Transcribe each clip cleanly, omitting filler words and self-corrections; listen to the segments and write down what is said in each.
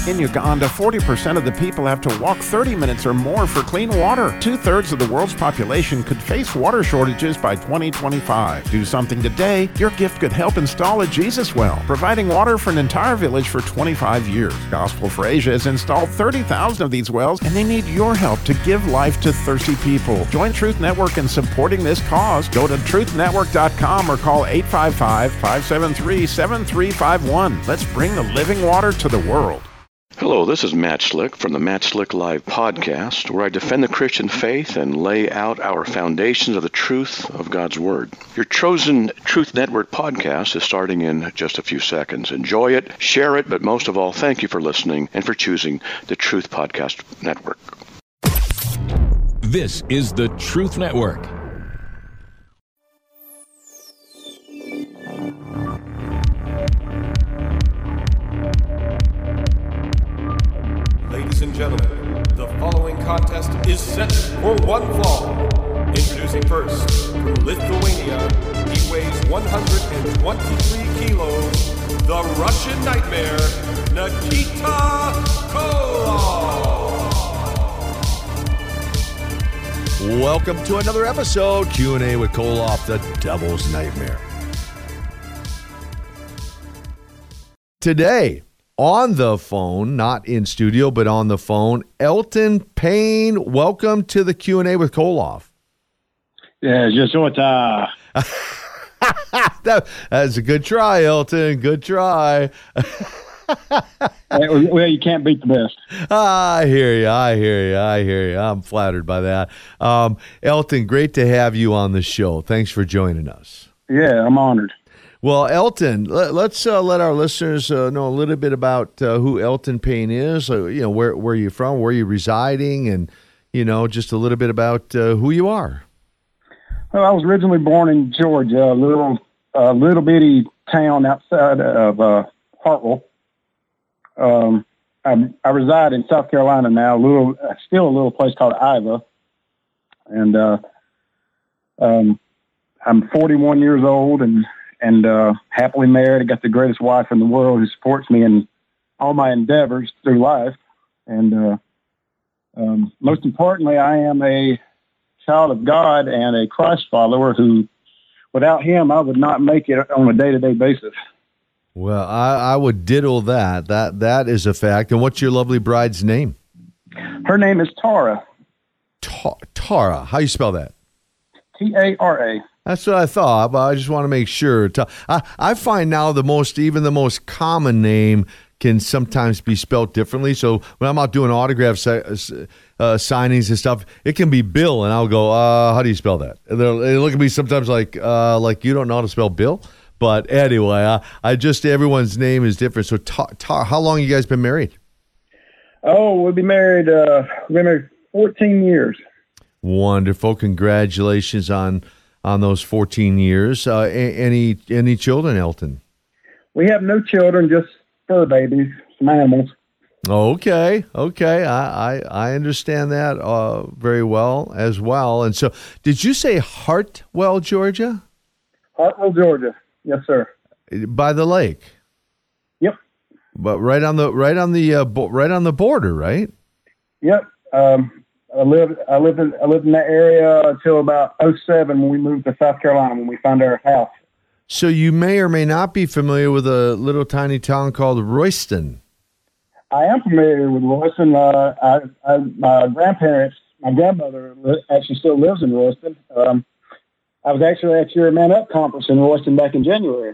In Uganda, 40% of the people have to walk 30 minutes or more for clean water. 2/3 of the world's population could face water shortages by 2025. Do something today. Your gift could help install a Jesus well, providing water for an entire village for 25 years. Gospel for Asia has installed 30,000 of these wells, and they need your help to give life to thirsty people. Join Truth Network in supporting this cause. Go to truthnetwork.com or call 855-573-7351. Let's bring the living water to the world. Hello, this is Matt Slick from the Matt Slick Live podcast, where I defend the Christian faith and lay out our foundations of the truth of God's Word. Your chosen Truth Network podcast is starting in just a few seconds. Enjoy it, share it, but most of all, thank you for listening and for choosing the Truth Podcast Network. This is the Truth Network. Ladies and gentlemen, the following contest is set for one fall. Introducing first, from Lithuania, he weighs 123 kilos, the Russian Nightmare, Nikita Koloff. Welcome to another episode, Q&A with Koloff, the Devil's Nightmare. Today, on the phone, not in studio, but on the phone, Elton Payne. Welcome to the Q&A with Koloff. Yeah, just what That's a good try, Elton. Good try. well, you can't beat the best. I hear you. I'm flattered by that. Elton, great to have you on the show. Thanks for joining us. Yeah, I'm honored. Well, Elton, let's let our listeners know a little bit about who Elton Payne is. Where you're from, where you're residing, and just a little bit about who you are. Well, I was originally born in Georgia, a little bitty town outside of Hartville. I reside in South Carolina now, still a little place called Iva, and I'm 41 years old and happily married. I got the greatest wife in the world who supports me in all my endeavors through life. And most importantly, I am a child of God and a Christ follower who, without him, I would not make it on a day-to-day basis. Well, I would diddle that. That is a fact. And what's your lovely bride's name? Her name is Tara. Tara. How you spell that? Tara. That's what I thought, but I just want to make sure. I find now even the most common name can sometimes be spelled differently. So when I'm out doing autograph signings and stuff, it can be Bill, and I'll go, how do you spell that? And they look at me sometimes like you don't know how to spell Bill? But anyway, everyone's name is different. So how long you guys been married? Oh, we've been married 14 years. Wonderful. Congratulations on those 14 years. Any children, Elton? We have no children, just fur babies, some animals. Okay. I understand that very well as well. And so, did you say Hartwell, Georgia? Hartwell, Georgia. Yes, sir. By the lake. Yep. But right on the border, right? Yep. I lived in that area until about 2007 when we moved to South Carolina when we found our house. So you may or may not be familiar with a little tiny town called Royston. I am familiar with Royston. My grandmother actually still lives in Royston. I was actually at your Man Up conference in Royston back in January.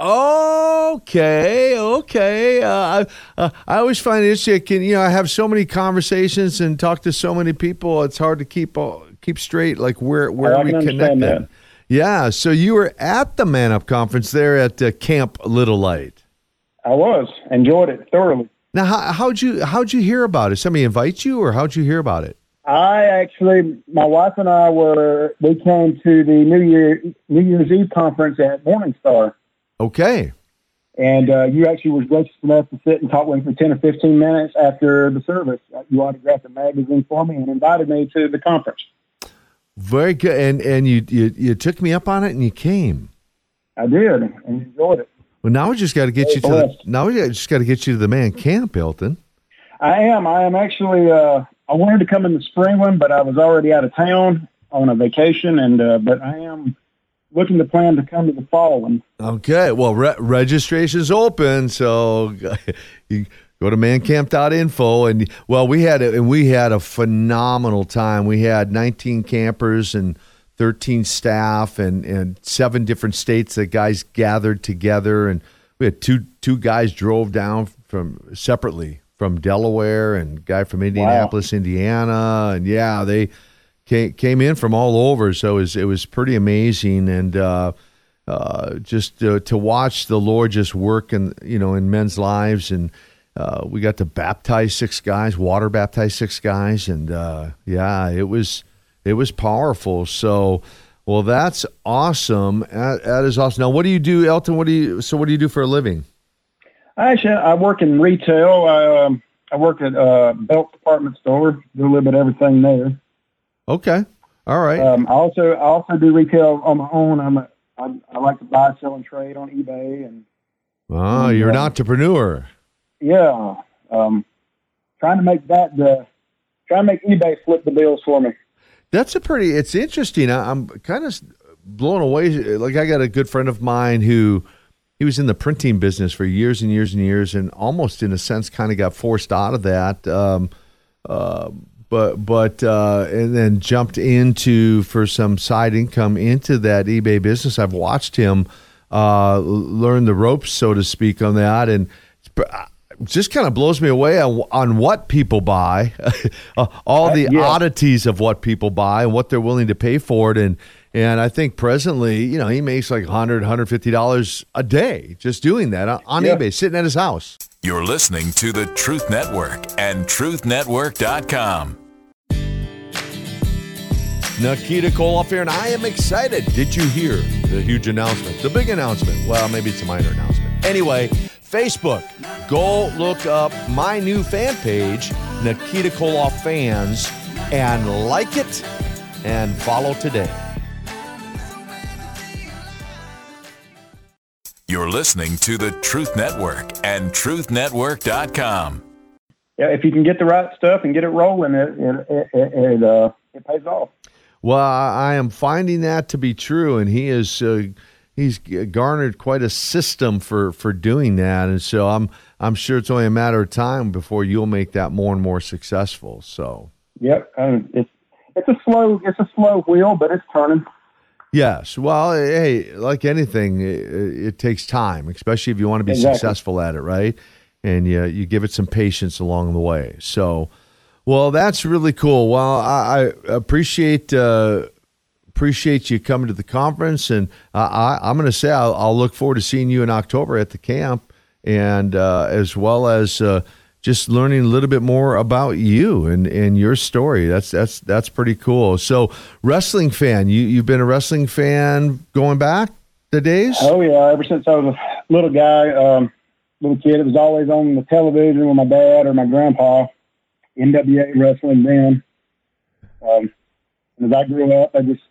Okay. I always find it interesting. I have so many conversations and talk to so many people. It's hard to keep straight, like where we connect them. Yeah. So you were at the Man Up conference there at Camp Little Light. I was. Enjoyed it thoroughly. Now, how'd you hear about it? Somebody invite you, or how'd you hear about it? My wife and I we came to the New Year's Eve conference at Morningstar. Okay. And you actually was gracious enough to sit and talk with me for 10 or 15 minutes after the service. You autographed a magazine for me and invited me to the conference. Very good. And you took me up on it and you came. I did, and enjoyed it. Well, now we just got to get you to the Man Camp, Elton. I am actually. I wanted to come in the spring one, but I was already out of town on a vacation, and but I am looking to plan to come to the fall one. Okay, well, registration's open, so you go to mancamp.info, and well, we had a phenomenal time. We had 19 campers and 13 staff, and 7 different states that guys gathered together, and we had two guys drove down separately from Delaware, and a guy from Indianapolis, wow. Indiana, and yeah, they came in from all over, so it was pretty amazing, and just to watch the Lord just work in men's lives, and we got to baptize 6 guys, water baptize 6 guys, and yeah, it was powerful. So, well, that's awesome. That is awesome. Now, what do you do, Elton? What do you do for a living? Actually, I work in retail. I work at a belt department store. Do a little bit of everything there. Okay. All right. I also do retail on my own. I like to buy, sell, and trade on eBay. And you're an entrepreneur. Yeah. Trying to make eBay flip the bills for me. It's interesting. I'm kind of blown away. Like, I got a good friend of mine who he was in the printing business for years and years and years, and almost in a sense kind of got forced out of that. But and then jumped for some side income into that eBay business. I've watched him learn the ropes, so to speak, on that, and just kind of blows me away on what people buy, all the oddities of what people buy and what they're willing to pay for it. And I think presently, he makes like $100, $150 a day just doing that on eBay, sitting at his house. You're listening to the Truth Network and truthnetwork.com. Nikita Koloff here, and I am excited. Did you hear the huge announcement? The big announcement. Well, maybe it's a minor announcement. Anyway, Facebook. Go look up my new fan page, Nikita Koloff Fans, and like it and follow today. You're listening to the Truth Network and truthnetwork.com. Yeah, if you can get the right stuff and get it rolling, it pays off. Well, I am finding that to be true, and he's garnered quite a system for doing that, and so I'm sure it's only a matter of time before you'll make that more and more successful. So, yep, it's a slow wheel, but it's turning. Yes, well, hey, like anything, it takes time, especially if you want to be successful at it, right? And you give it some patience along the way. So, well, that's really cool. Well, I appreciate you coming to the conference, and I'm going to say I'll look forward to seeing you in October at the camp, and as well as just learning a little bit more about you and your story. That's pretty cool. So, wrestling fan, you've been a wrestling fan going back the days? Oh yeah, ever since I was a little guy, little kid. It was always on the television with my dad or my grandpa. NWA wrestling then. As I grew up, I just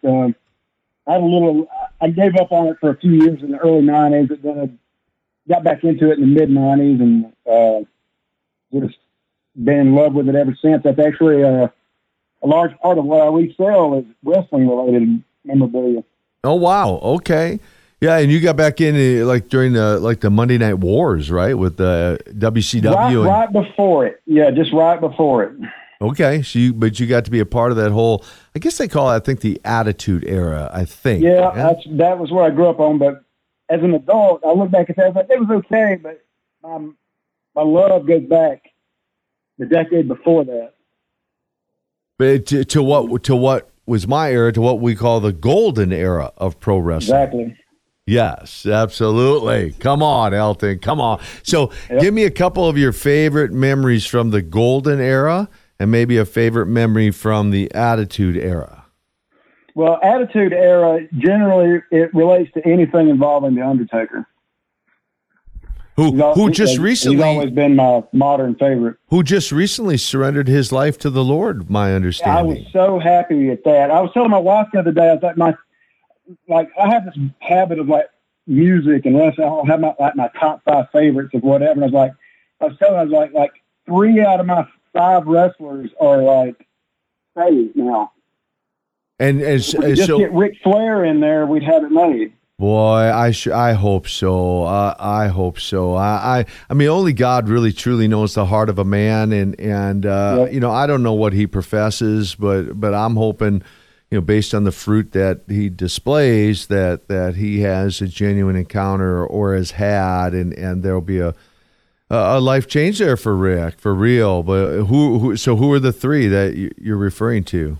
I gave up on it for a few years in the early 90s, but then I got back into it in the mid 90s and just been in love with it ever since. That's actually a large part of what I resell is wrestling related memorabilia. Oh wow, okay. Yeah, and you got back in like during the Monday Night Wars, right, with the WCW. Right before it. Yeah, just right before it. Okay, so you got to be a part of that whole. I guess they call it, I think, the Attitude Era. I think. Yeah, that was what I grew up on. But as an adult, I look back at that. I was like, it was okay, but my love goes back the decade before that. But to what was my era, to what we call the golden era of pro wrestling. Exactly. Yes, absolutely. Come on, Elton. Come on. So give me a couple of your favorite memories from the golden era and maybe a favorite memory from the Attitude Era. Well, Attitude Era, generally, it relates to anything involving The Undertaker. Who just recently... He's always been my modern favorite. Who just recently surrendered his life to the Lord, my understanding. I was so happy at that. I was telling my wife the other day, I was like, I have this habit of like music and wrestling. I'll have my top 5 favorites of whatever. And I was telling her, 3 out of my 5 wrestlers are like saved now. And If we just so, get Ric Flair in there, we'd have it made. boy, I hope so. I hope so. I mean, only God really truly knows the heart of a man, and Yep. you know, I don't know what he professes, but I'm hoping, you know, based on the fruit that he displays, that he has a genuine encounter or has had, and there'll be a life change there for Rick, for real. But who are the 3 that you're referring to?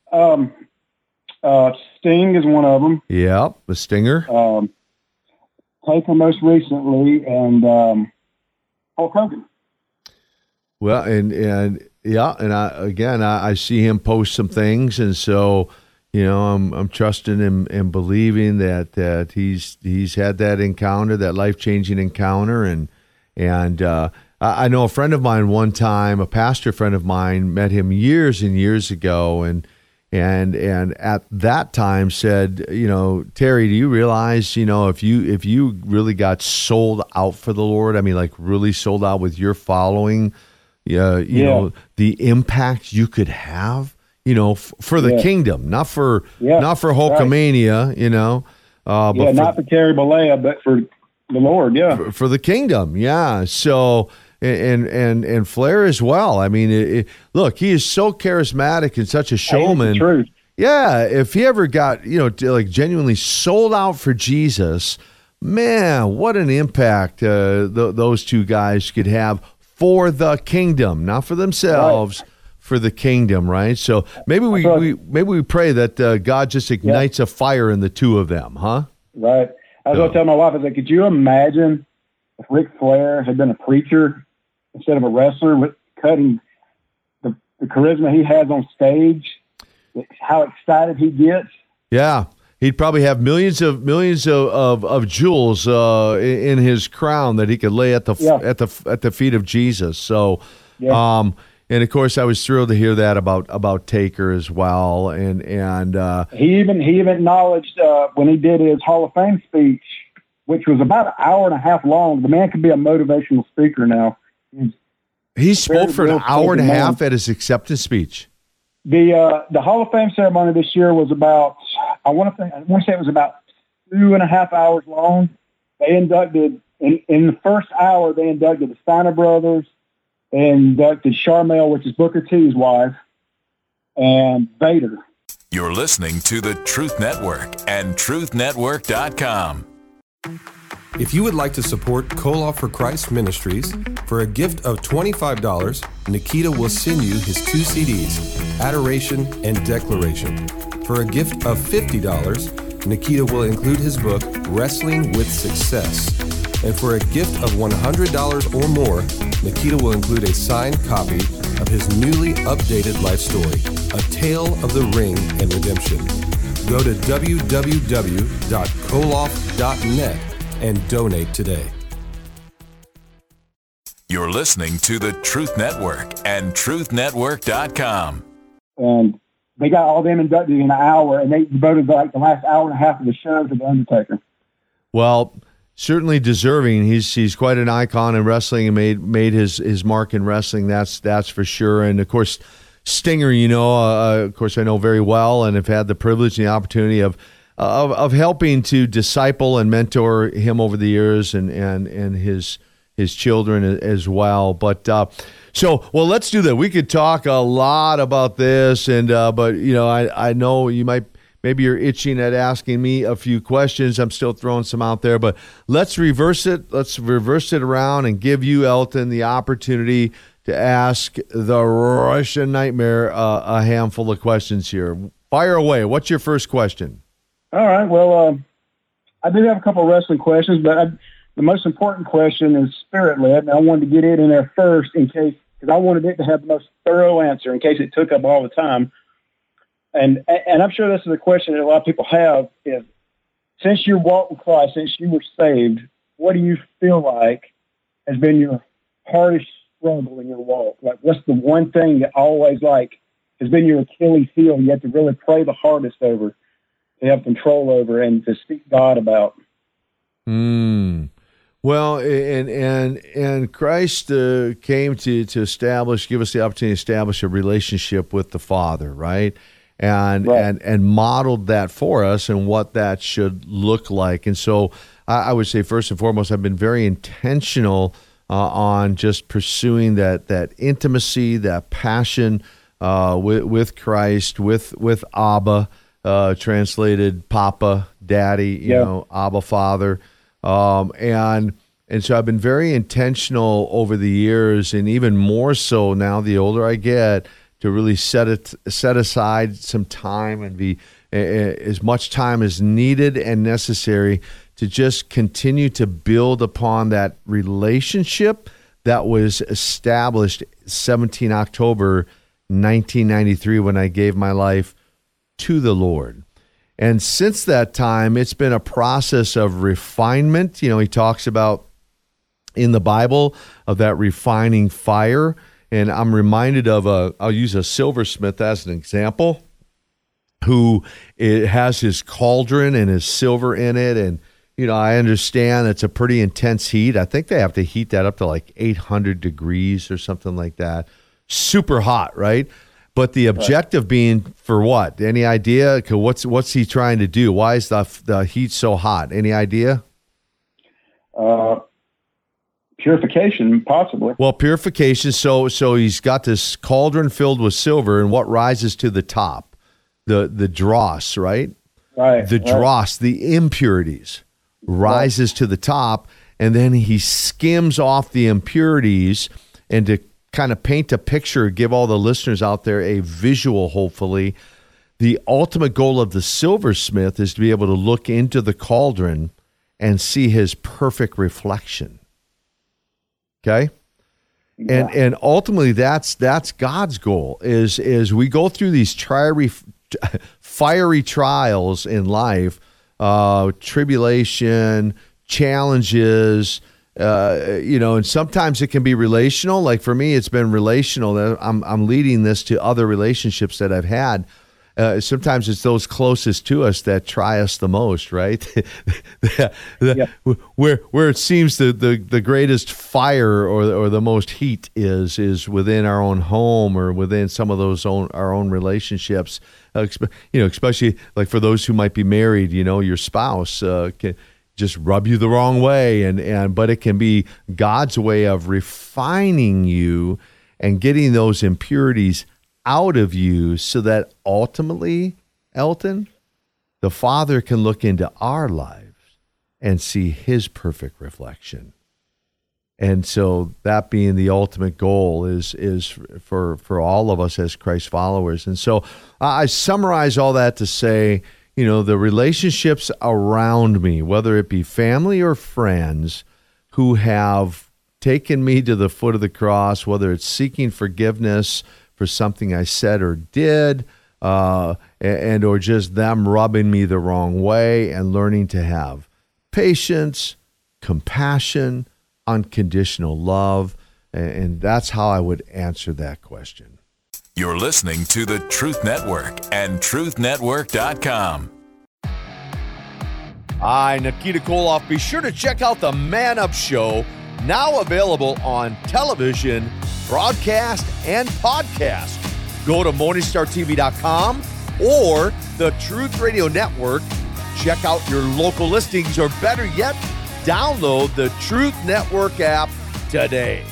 Sting is one of them. Yep, the Stinger. Taker most recently, and Hulk Hogan. Well, and yeah, and I see him post some things, and so, you know, I'm trusting him and believing that he's had that encounter, that life-changing encounter, and I know a friend of mine one time, a pastor friend of mine, met him years and years ago, and at that time said, you know, Terry, do you realize, you know, if you really got sold out for the Lord, I mean, like really sold out with your following, you know, the impact you could have, you know, for the kingdom, not for Hulkamania, right. You know, but not for Terry Bollea, but for the Lord, for the kingdom, So. And Flair as well. I mean, look, he is so charismatic and such a showman. True. Yeah, if he ever got, you know, like genuinely sold out for Jesus, man, what an impact those 2 guys could have for the kingdom, not for themselves, right. For the kingdom, right? So maybe we pray that God just ignites a fire in the 2 of them, huh? Right. I was going to tell my wife, I was like, could you imagine if Ric Flair had been a preacher instead of a wrestler, with cutting the charisma he has on stage, how excited he gets? Yeah, he'd probably have millions of jewels in his crown that he could lay at the feet of Jesus. So, and of course, I was thrilled to hear that about Taker as well. And he even acknowledged when he did his Hall of Fame speech, which was about an hour and a half long. The man could be a motivational speaker now. He spoke for an hour and a half at his acceptance speech. The Hall of Fame ceremony this year was about, I want to say it was about 2.5 hours long. They inducted, in the first hour, they inducted the Steiner brothers. They inducted Sharmell, which is Booker T's wife, and Vader. You're listening to the Truth Network and truthnetwork.com. If you would like to support Koloff for Christ Ministries, for a gift of $25, Nikita will send you his 2 CDs, Adoration and Declaration. For a gift of $50, Nikita will include his book, Wrestling with Success. And for a gift of $100 or more, Nikita will include a signed copy of his newly updated life story, A Tale of the Ring and Redemption. Go to www.koloff.net and donate today. You're listening to the Truth Network and truthnetwork.com. And they got all them inducted in an hour, and they devoted like the last hour and a half of the show to The Undertaker. Well, certainly deserving. He's quite an icon in wrestling and made his mark in wrestling. That's for sure. And of course, Stinger, you know, of course I know very well, and have had the privilege and the opportunity of helping to disciple and mentor him over the years, and his children as well. But well, let's do that. We could talk a lot about this, and but you know, I know you maybe you're itching at asking me a few questions. I'm still throwing some out there, but let's reverse it. Let's reverse it around and give you, Elton, the opportunity to ask the Russian Nightmare a handful of questions here. Fire away. What's your first question? All right. Well, I do have a couple of wrestling questions, but the most important question is spirit-led, and I wanted to get it in there first in case, because I wanted it to have the most thorough answer in case it took up all the time. And I'm sure this is a question that a lot of people have, is since you walked with Christ, since you were saved, what do you feel like has been your hardest struggle in your walk? Like, what's the one thing that always has been your Achilles heel you have to really pray the hardest over, to have control over, and to speak God about? Well, and Christ came to establish, give us the opportunity to establish a relationship with the Father, right? And modeled that for us and what that should look like. And so I would say first and foremost, I've been very intentional on just pursuing that intimacy, that passion with Christ, with Abba, translated Papa, Daddy, Abba, Father. And so I've been very intentional over the years, and even more so now the older I get, to really set aside some time and be as much time as needed and necessary to just continue to build upon that relationship that was established 17 October 1993 when I gave my life to the Lord. And since that time, it's been a process of refinement. He talks about in the Bible of that refining fire. And I'm reminded of I'll use a silversmith as an example, who has his cauldron and his silver in it. And, I understand it's a pretty intense heat. I think they have to heat that up to like 800 degrees or something like that. Super hot, right? But the objective being for what? Any idea? What's he trying to do? Why is the heat so hot? Any idea? Purification, possibly. Well, purification. So he's got this cauldron filled with silver, and what rises to the top? The dross, right? Right. The dross, the impurities, rises to the top, and then he skims off the impurities, and to kind of paint a picture, give all the listeners out there a visual, hopefully. The ultimate goal of the silversmith is to be able to look into the cauldron and see his perfect reflection. Okay? Yeah. And ultimately that's God's goal is we go through these fiery trials in life, tribulation, challenges, and sometimes it can be relational. Like for me, it's been relational. I'm leading this to other relationships that I've had. Sometimes it's those closest to us that try us the most, right? Where it seems the greatest fire or the most heat is within our own home or within some of our own relationships. Especially like for those who might be married, your spouse can just rub you the wrong way, but it can be God's way of refining you and getting those impurities out of you so that ultimately, Elton, the Father can look into our lives and see his perfect reflection. And so that being the ultimate goal is for all of us as Christ followers. And so I summarize all that to say, the relationships around me, whether it be family or friends who have taken me to the foot of the cross, whether it's seeking forgiveness for something I said or did, and or just them rubbing me the wrong way, and learning to have patience, compassion, unconditional love. And that's how I would answer that question. You're listening to the Truth Network and truthnetwork.com. Hi, Nikita Koloff. Be sure to check out the Man Up Show, now available on television, broadcast, and podcast. Go to MorningstarTV.com or the Truth Radio Network. Check out your local listings, or better yet, download the Truth Network app today.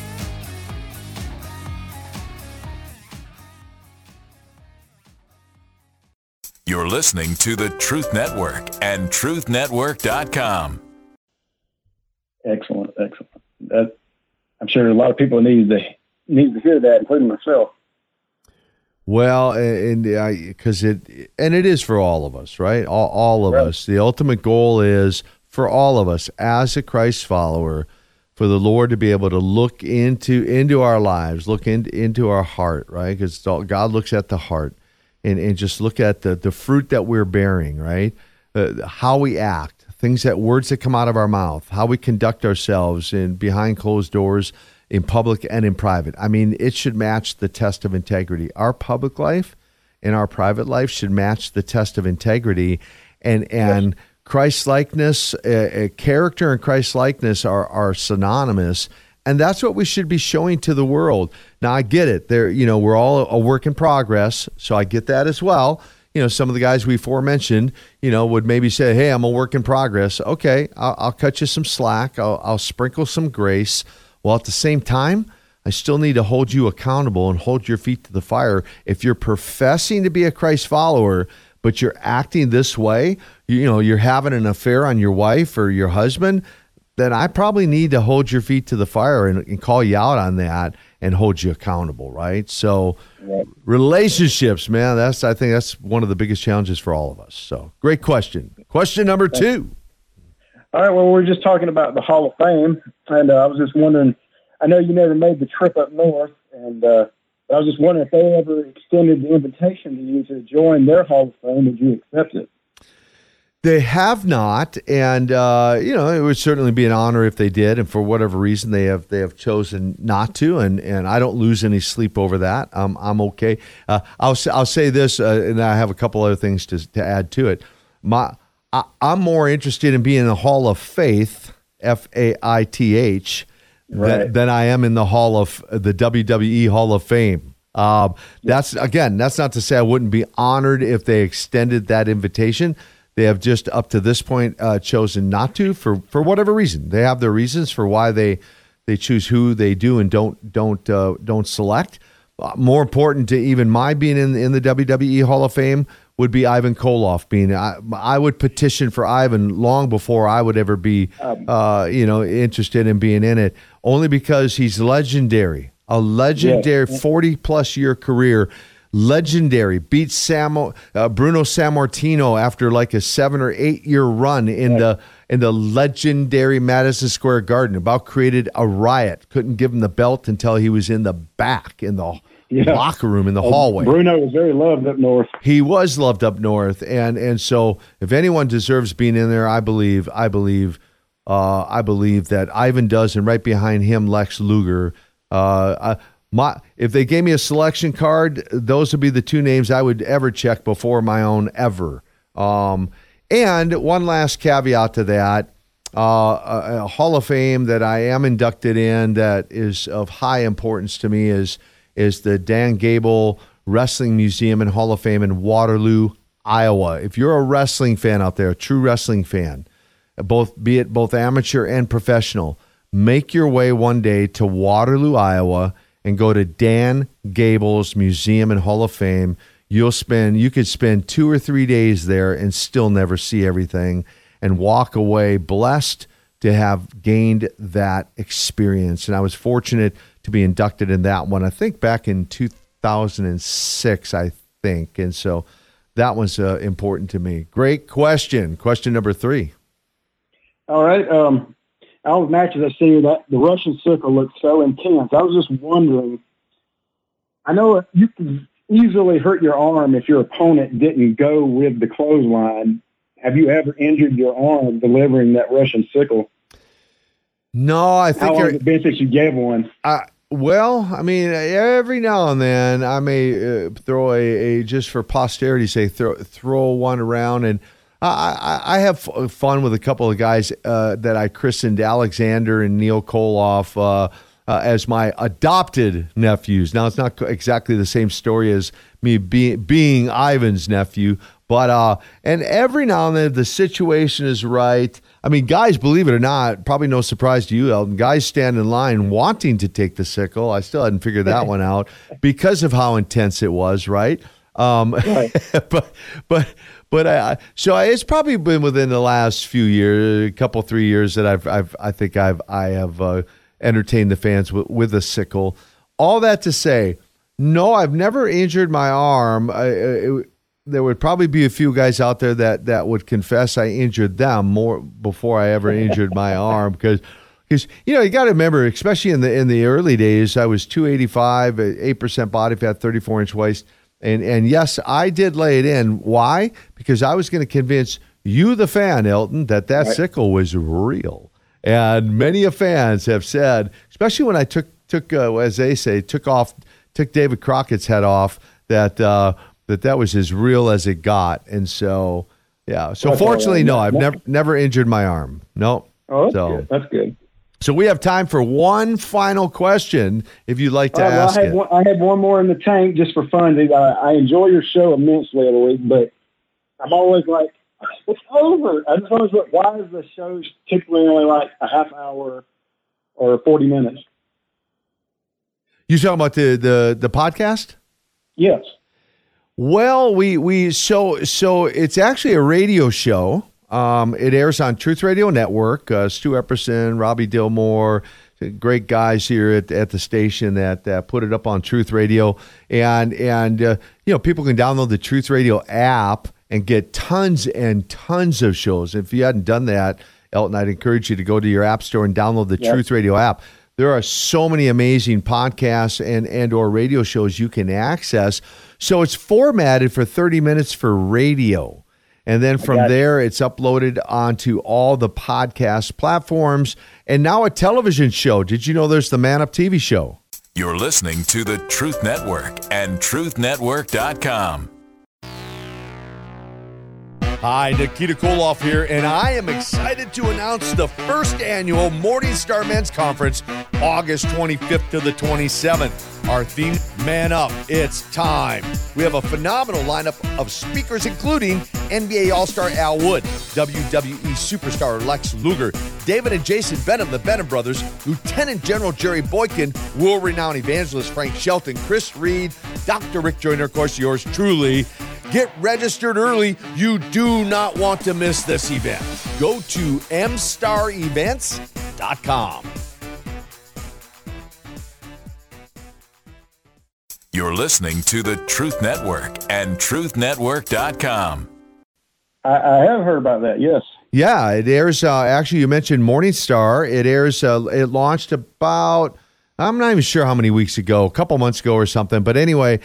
You're listening to the Truth Network and truthnetwork.com. Excellent. I'm sure a lot of people need to hear that, including myself. Well, because it is for all of us, right? All of us. The ultimate goal is for all of us as a Christ follower, for the Lord to be able to look into our lives, look into our heart, right? Because God looks at the heart, and just look at the fruit that we're bearing, right? How we act, words that come out of our mouth, how we conduct ourselves behind closed doors, in public and in private. I mean, it should match the test of integrity. Our public life and our private life should match the test of integrity. And Christ-likeness, character and Christ-likeness are synonymous, and that's what we should be showing to the world. Now, I get it. We're all a work in progress, so I get that as well. Some of the guys we aforementioned, would maybe say, hey, I'm a work in progress. Okay, I'll cut you some slack. I'll sprinkle some grace. Well, at the same time, I still need to hold you accountable and hold your feet to the fire. If you're professing to be a Christ follower, but you're acting this way, you're having an affair on your wife or your husband, then I probably need to hold your feet to the fire and call you out on that and hold you accountable, right? So relationships, man, I think that's one of the biggest challenges for all of us. So great question. Question number 2. All right, well, we're just talking about the Hall of Fame, and I was just wondering, I know you never made the trip up north, and I was just wondering if they ever extended the invitation to you to join their Hall of Fame. Would you accept it? They have not, and it would certainly be an honor if they did. And for whatever reason, they have chosen not to, and I don't lose any sleep over that. I'm okay. I'll say this, and I have a couple other things to add to it. I'm more interested in being in the Hall of Faith, FAITH, than I am in the the WWE Hall of Fame. That's not to say I wouldn't be honored if they extended that invitation. They have just up to this point chosen not to for whatever reason. They have their reasons for why they choose who they do and don't select. More important to even my being in the WWE Hall of Fame would be Ivan Koloff being. I would petition for Ivan long before I would ever be interested in being in it. Only because he's legendary, a legendary 40+ year career. Legendary, beat Bruno Sammartino after like a 7 or 8 year run in the legendary Madison Square Garden. About created a riot. Couldn't give him the belt until he was in the back in the locker room in the hallway. Bruno was very loved up north. He was loved up north, and so if anyone deserves being in there, I believe that Ivan does, and right behind him, Lex Luger. If they gave me a selection card, those would be the 2 names I would ever check before my own ever. And one last caveat to that, a Hall of Fame that I am inducted in that is of high importance to me is the Dan Gable Wrestling Museum and Hall of Fame in Waterloo, Iowa. If you're a wrestling fan out there, a true wrestling fan, be it both amateur and professional, make your way one day to Waterloo, Iowa, and go to Dan Gable's Museum and Hall of Fame. You could spend 2 or 3 days there and still never see everything, and walk away blessed to have gained that experience. And I was fortunate to be inducted in that one, I think back in 2006, I think. And so that was important to me. Great question. Question number 3. All right. All the matches I've seen, that the Russian sickle looks so intense. I was just wondering, I know you can easily hurt your arm if your opponent didn't go with the clothesline. Have you ever injured your arm delivering that Russian sickle? No, I think. How long has it been since you gave one? Well, I mean, every now and then I may throw a just for posterity's sake, throw one around, and I have fun with a couple of guys that I christened Alexander and Neil Koloff as my adopted nephews. Now, it's not exactly the same story as me being Ivan's nephew, but and every now and then, if the situation is right, I mean, guys, believe it or not, probably no surprise to you, Elton, guys stand in line wanting to take the sickle. I still hadn't figured that one out because of how intense it was, right? Right. But it's probably been within the last few years, a couple 3 years that I have entertained the fans with a sickle. All that to say, no, I've never injured my arm. There would probably be a few guys out there that would confess I injured them more before I ever injured my arm because you got to remember, especially in the early days, I was 285, 8% body fat, 34-inch waist. And yes, I did lay it in. Why? Because I was going to convince you, the fan, Elton, that right. Sickle was real. And many of fans have said, especially when I took as they say, took David Crockett's head off, that was as real as it got. And so Yeah. So That's fortunately, all no, right. I've never injured my arm. Nope. Oh, that's So- good. That's good. So we have time for one final question, if you'd like to All right, well, ask it. I have one more in the tank just for fun. I enjoy your show immensely every week, but I'm always like, it's over. I just always look, why is the show typically only like a half hour or 40 minutes? You talking about the podcast? Yes. Well, so it's actually a radio show. It airs on Truth Radio Network. Stu Epperson, Robbie Dillmore, great guys here at the station that put it up on Truth Radio, and people can download the Truth Radio app and get tons and tons of shows. If you hadn't done that, Elton, I'd encourage you to go to your app store and download the Truth Radio app. There are so many amazing podcasts and or radio shows you can access. So it's formatted for 30 minutes for radio. And then from there, it's uploaded onto all the podcast platforms. And now a television show. Did you know there's the Man Up TV show? You're listening to the Truth Network and truthnetwork.com. Hi, Nikita Koloff here, and I am excited to announce the first annual Morning Star Men's Conference, August 25th to the 27th. Our theme, Man Up, it's time. We have a phenomenal lineup of speakers, including NBA All-Star Al Wood, WWE Superstar Lex Luger, David and Jason Benham, the Benham brothers, Lieutenant General Jerry Boykin, world-renowned evangelist Frank Shelton, Chris Reed, Dr. Rick Joyner, of course, yours truly. Get registered early. You do not want to miss this event. Go to mstarevents.com. You're listening to the Truth Network and truthnetwork.com. I have heard about that, yes. Yeah, it airs, actually, you mentioned Morning Star. It airs, it launched about, I'm not even sure how many weeks ago, a couple months ago or something. But anyway,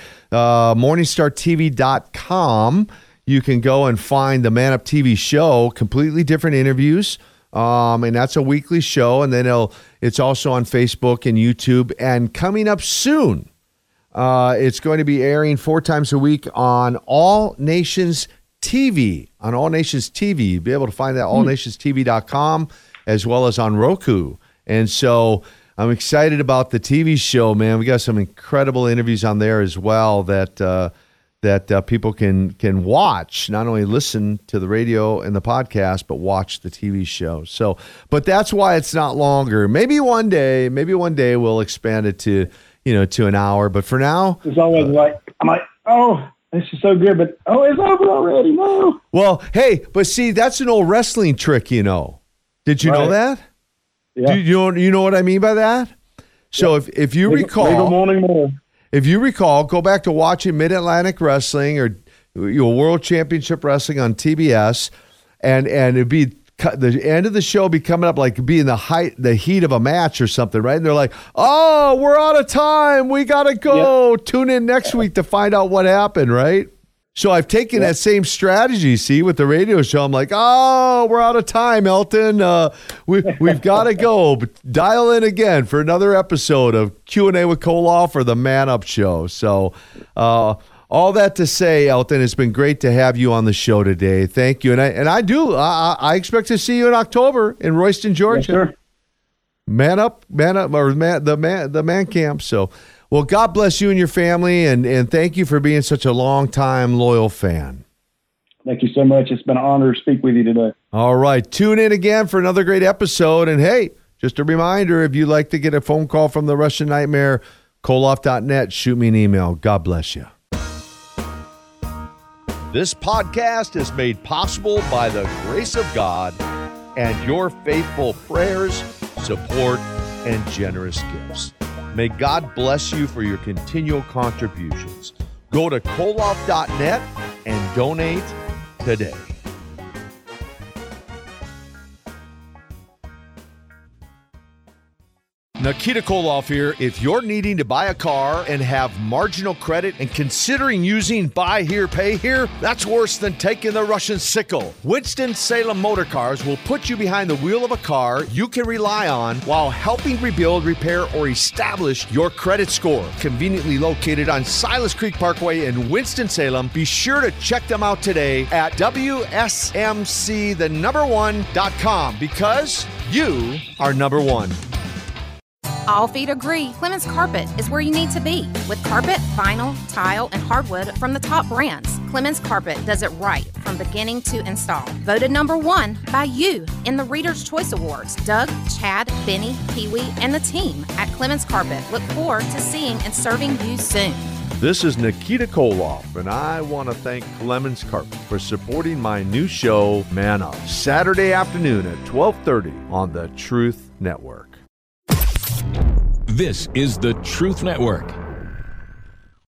morningstartv.com, you can go and find the Man Up TV show, completely different interviews. And that's a weekly show. And then it's also on Facebook and YouTube. And coming up soon, it's going to be airing 4 times a week on All Nations TV. On All Nations TV. You'll be able to find that at allnationstv.com as well as on Roku. And so I'm excited about the TV show, man. We got some incredible interviews on there as well that people can watch, not only listen to the radio and the podcast, but watch the TV show. So, but that's why it's not longer. Maybe one day we'll expand it to an hour. But for now, It's always I'm like, oh, this is so good, but it's over already. No. well, hey, but see, that's an old wrestling trick, you know. Did you know that? Yeah. You know what I mean by that? So if you recall, morning more. if you recall, go back to watching Mid-Atlantic Wrestling or World Championship Wrestling on TBS, and it'd be the end of the show be coming up like be in the heat of a match or something, right? And they're like, "Oh, we're out of time. We gotta go. Yep. Tune in next week to find out what happened," right? So I've taken that same strategy, see, with the radio show. I'm like, oh, we're out of time, Elton. We've got to go. But dial in again for another episode of Q&A with Koloff or the Man Up Show. So all that to say, Elton, it's been great to have you on the show today. Thank you. And I expect to see you in October in Royston, Georgia. Yes, sir. Man Up, or the Man Camp. So, well, God bless you and your family, and thank you for being such a long-time loyal fan. Thank you so much. It's been an honor to speak with you today. All right. Tune in again for another great episode. And, hey, just a reminder, if you'd like to get a phone call from the Russian Nightmare, Koloff.net, shoot me an email. God bless you. This podcast is made possible by the grace of God and your faithful prayers, support, and generous gifts. May God bless you for your continual contributions. Go to Koloff.net and donate today. Nikita Koloff here. If you're needing to buy a car and have marginal credit and considering using buy here, pay here, that's worse than taking the Russian sickle. Winston-Salem Motor Cars will put you behind the wheel of a car you can rely on while helping rebuild, repair, or establish your credit score. Conveniently located on Silas Creek Parkway in Winston-Salem, be sure to check them out today at WSMC1.com because you are number one. All feet agree Clemens Carpet is where you need to be. With carpet, vinyl, tile, and hardwood from the top brands, Clemens Carpet does it right from beginning to install. Voted number one by you in the Reader's Choice Awards. Doug, Chad, Benny, Pee-wee, and the team at Clemens Carpet look forward to seeing and serving you soon. This is Nikita Koloff, and I want to thank Clemens Carpet for supporting my new show, Man Up, Saturday afternoon at 12:30 on the Truth Network. This is the Truth Network.